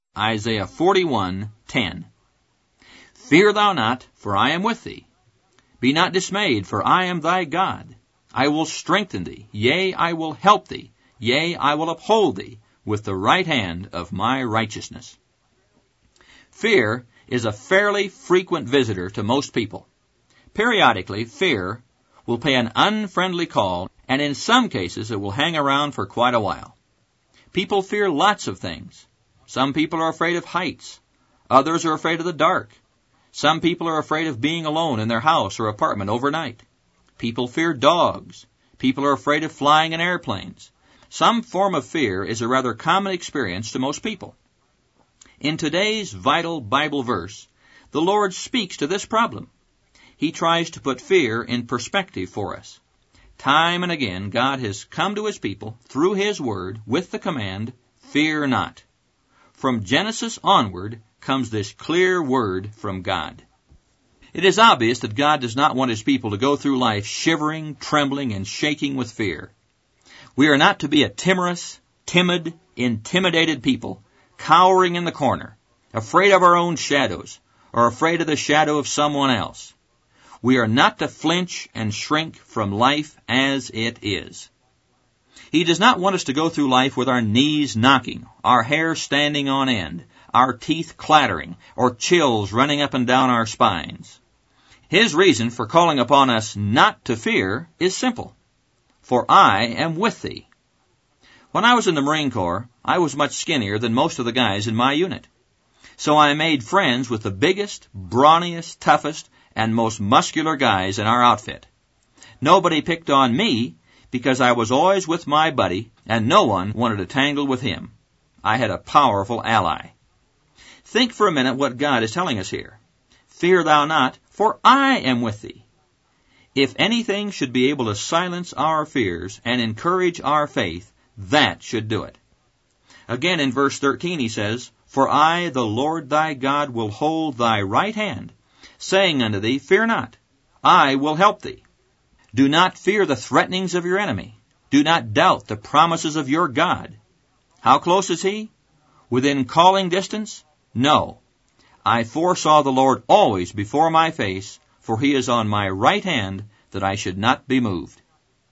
Isaiah 41:10. Fear thou not, for I am with thee. Be not dismayed, for I am thy God. I will strengthen thee, yea, I will help thee, yea, I will uphold thee with the right hand of my righteousness. Fear is a fairly frequent visitor to most people. Periodically, fear will pay an unfriendly call, and in some cases it will hang around for quite a while. People fear lots of things. Some people are afraid of heights. Others are afraid of the dark. Some people are afraid of being alone in their house or apartment overnight. People fear dogs. People are afraid of flying in airplanes. Some form of fear is a rather common experience to most people. In today's vital Bible verse, the Lord speaks to this problem. He tries to put fear in perspective for us. Time and again, God has come to His people through His Word with the command, fear not. From Genesis onward comes this clear word from God. It is obvious that God does not want His people to go through life shivering, trembling, and shaking with fear. We are not to be a timorous, timid, intimidated people, cowering in the corner, afraid of our own shadows, or afraid of the shadow of someone else. We are not to flinch and shrink from life as it is. He does not want us to go through life with our knees knocking, our hair standing on end, our teeth clattering, or chills running up and down our spines. His reason for calling upon us not to fear is simple. For I am with thee. When I was in the Marine Corps, I was much skinnier than most of the guys in my unit. So I made friends with the biggest, brawniest, toughest, and most muscular guys in our outfit. Nobody picked on me because I was always with my buddy, and no one wanted to tangle with him. I had a powerful ally. Think for a minute what God is telling us here. Fear thou not, for I am with thee. If anything should be able to silence our fears and encourage our faith, that should do it. Again in verse 13 he says, For I, the Lord thy God, will hold thy right hand, saying unto thee, Fear not, I will help thee. Do not fear the threatenings of your enemy. Do not doubt the promises of your God. How close is He? Within calling distance? No. I foresaw the Lord always before my face, for He is on my right hand, that I should not be moved.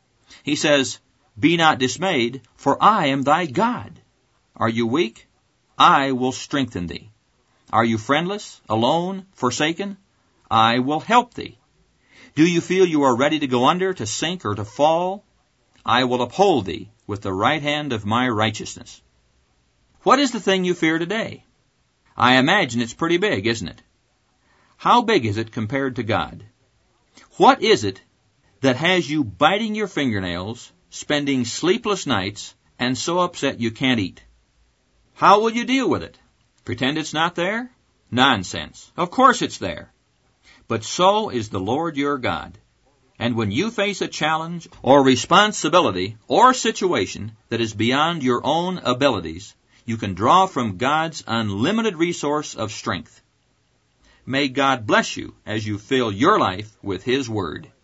He says, Be not dismayed, for I am thy God. Are you weak? I will strengthen thee. Are you friendless, alone, forsaken? I will help thee. Do you feel you are ready to go under, to sink, or to fall? I will uphold thee with the right hand of my righteousness. What is the thing you fear today? I imagine it's pretty big, isn't it? How big is it compared to God? What is it that has you biting your fingernails, spending sleepless nights, and so upset you can't eat? How will you deal with it? Pretend it's not there? Nonsense. Of course it's there. But so is the Lord your God. And when you face a challenge or responsibility or situation that is beyond your own abilities, you can draw from God's unlimited resource of strength. May God bless you as you fill your life with His Word.